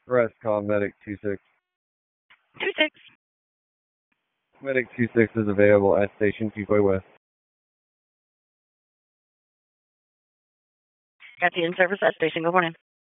Rescom Medic 26. 26. Medic 26 is available at Station Pequay West. Got the in-service at station. Good morning.